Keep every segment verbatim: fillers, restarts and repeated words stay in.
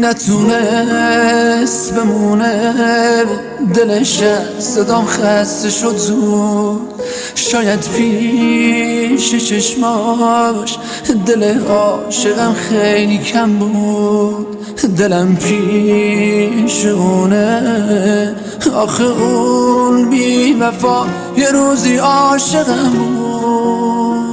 نتونست بمونه دلش صدام خسته شد زود، شاید پیش چشماش دل عاشقم خیلی کم بود. دلم پیش اونه آخه اون بی وفا یه روزی عاشقم بود.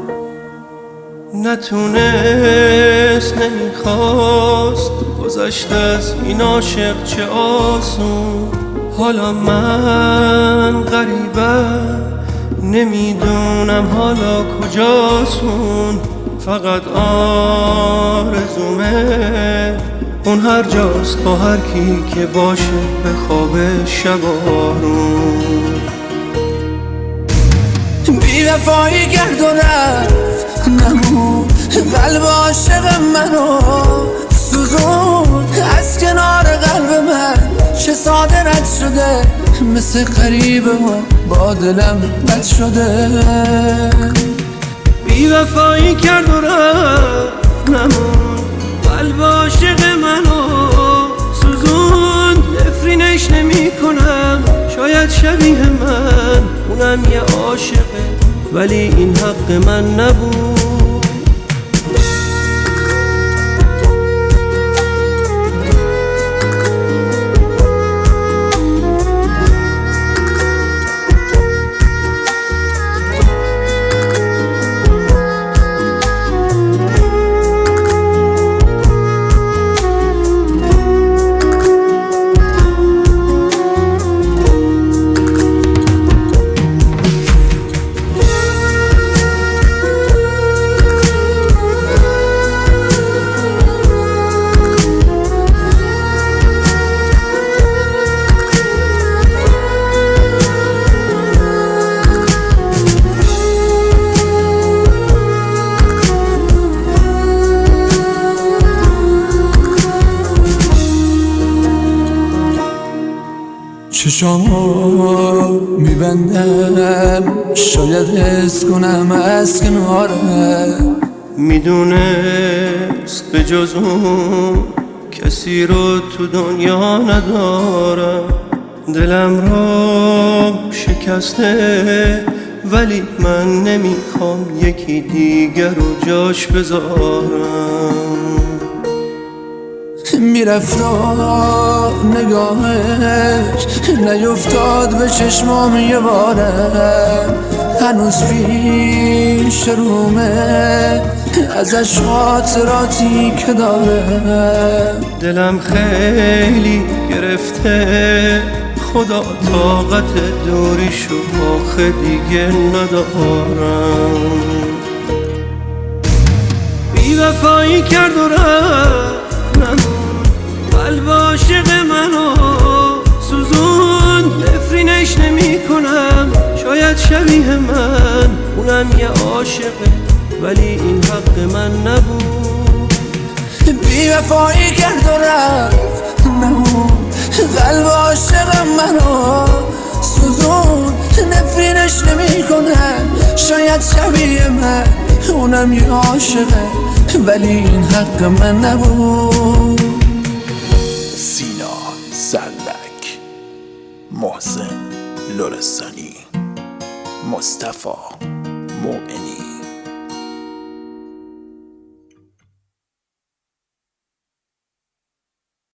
نتونست نمیخواست گذشت از این عاشق چه آسون. حالا من غریبم نمیدونم حالا کجاسون. فقط آرزومه اون هر جاست با هر کی که باشه به خواب شبارون. بی وفایی کرد و رفت نمون قلب عاشق منو سوزون. از کنار قلب من چه ساده رد شده، مثل غریبه و با دلم بد شده. بی وفایی کرد و رفت نمون قلب عاشق منو سوزون. نفرینش نمی کنم شاید شبیه من اونم یه عاشقه ولی این حق من نبود. چشامو میبندم شاید حس کنم از کنارم. میدونست به جز اون کسی رو تو دنیا ندارم. دلم رو شکسته ولی من نمیخوام یکی دیگر رو جاش بذارم. میرفت نگاهش نیفتاد به چشمام یه بارم. هنوز پیش رومه ازش خاطراتی که دارم. دلم خیلی گرفته خدا طاقت دوریشو آخه دیگه ندارم. بی وفایی کرد و رفت نمون قلب عاشق منو سوزون. نفرینش نمی کنم شاید شبیه من اونم یه عاشقه ولی این حق من نبود. بی وفایی کرد و رفت نمون قلب عاشق منو سوزون. نفرینش نمی کنم شاید شبیه من اونم یه عاشقه ولی این حق من نبود. سینا زرلک، محسن لرستانی، مصطفی مومنی.